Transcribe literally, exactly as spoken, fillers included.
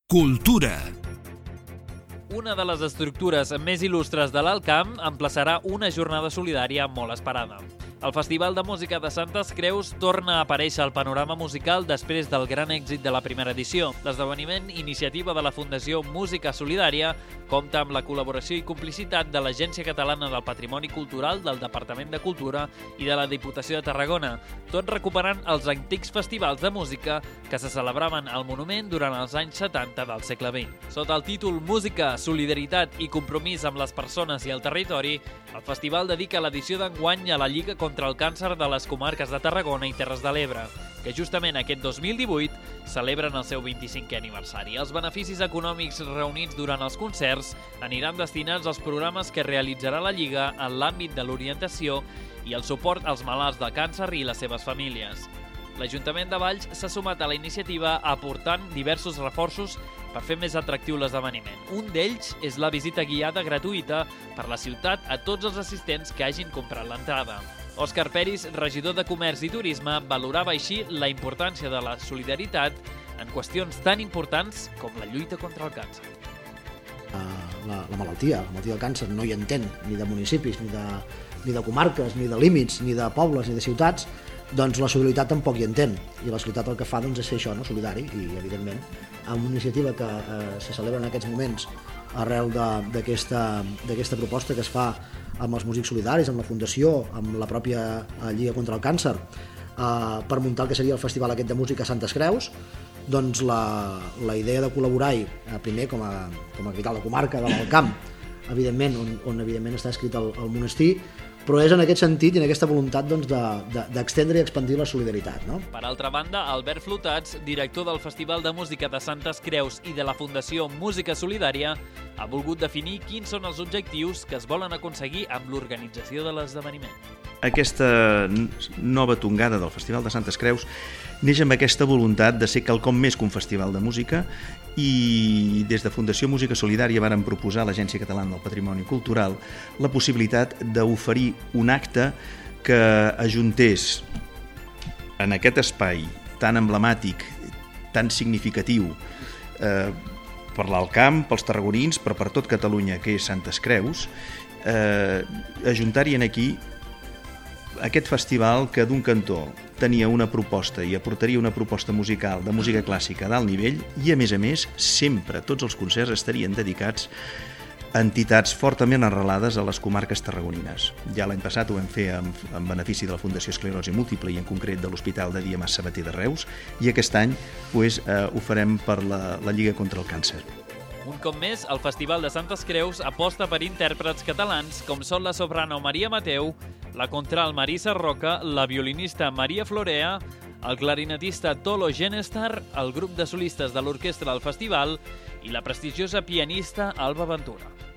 Cultura. Una de les estructures més il·lustres de l'Alt Camp emplaçarà una jornada solidària molt esperada. El Festival de Música de Santes Creus torna a aparèixer al panorama musical després del gran èxit de la primera edició. L'esdeveniment, iniciativa de la Fundació Música Solidària, compta amb la col·laboració i complicitat de l'Agència Catalana del Patrimoni Cultural, del Departament de Cultura i de la Diputació de Tarragona, tot recuperant els antics festivals de música que se celebraven al Monument durant els anys setanta del segle vint. Sota el títol Música, Solidaritat i Compromís amb les persones i el territori, el festival dedica l'edició d'enguany a la Lliga contra el càncer de les comarques de Tarragona i Terres de l'Ebre, que justament aquest dos mil divuit celebren el seu vint-i-cinquè aniversari. Els beneficis econòmics reunits durant els concerts aniran destinats als programes que realitzarà la Lliga en l'àmbit de l'orientació i el suport als malalts de càncer i les seves famílies. L'Ajuntament de Valls s'ha sumat a la iniciativa aportant diversos reforços per fer més atractiu l'esdeveniment. Un d'ells és la visita guiada gratuïta per la ciutat a tots els assistents que hagin comprat l'entrada. Òscar Peris, regidor de Comerç i Turisme, valorava així la importància de la solidaritat en qüestions tan importants com la lluita contra el càncer. La, la malaltia, la malaltia del càncer no hi entén ni de municipis, ni de, ni de comarques, ni de límits, ni de pobles, ni de ciutats, doncs la solidaritat tampoc hi entén. I la solidaritat el que fa doncs, és ser això, no? Solidari, i evidentment amb una iniciativa que eh, se celebra en aquests moments arrel d'aquesta proposta que es fa amb els músics solidaris, amb la Fundació, amb la pròpia Lliga contra el Càncer, eh, per muntar el que seria el Festival aquest de Música Santes Creus. Doncs la, la idea de col·laborar-hi, eh, primer com a, com a capital de comarca de l'Alt Camp, evidentment, on, on evidentment està escrit el, el monestir, però és en aquest sentit i en aquesta voluntat doncs, d'extendre de, de, i expandir la solidaritat. No? Per altra banda, Albert Flotats, director del Festival de Música de Santes Creus i de la Fundació Música Solidària, ha volgut definir quins són els objectius que es volen aconseguir amb l'organització de l'esdeveniment. Aquesta nova tongada del Festival de Santes Creus neix amb aquesta voluntat de ser quelcom més que un festival de música, i des de Fundació Música Solidària varen proposar a l'Agència Catalana del Patrimoni Cultural la possibilitat d'oferir un acte que ajuntés en aquest espai tan emblemàtic, tan significatiu eh, per l'Alt Camp, pels tarragonins, però per tot Catalunya, que és Santes Creus, eh, ajuntar-hi aquí aquest festival que d'un cantó tenia una proposta i aportaria una proposta musical de música clàssica d'alt nivell, i a més a més sempre tots els concerts estarien dedicats a entitats fortament arrelades a les comarques tarragonines. Ja l'any passat ho vam fer en, en benefici de la Fundació Esclerosi Múltiple i en concret de l'Hospital de Dia Mas Sabater de Reus, i aquest any pues, eh, ho farem per la, la Lliga contra el Càncer. Un cop més, el Festival de Santes Creus aposta per intèrprets catalans com són la soprano Maria Mateu, la contralt Marisa Roca, la violinista Maria Florea, el clarinetista Tolo Genestar, el grup de solistes de l'orquestra del festival i la prestigiosa pianista Alba Ventura.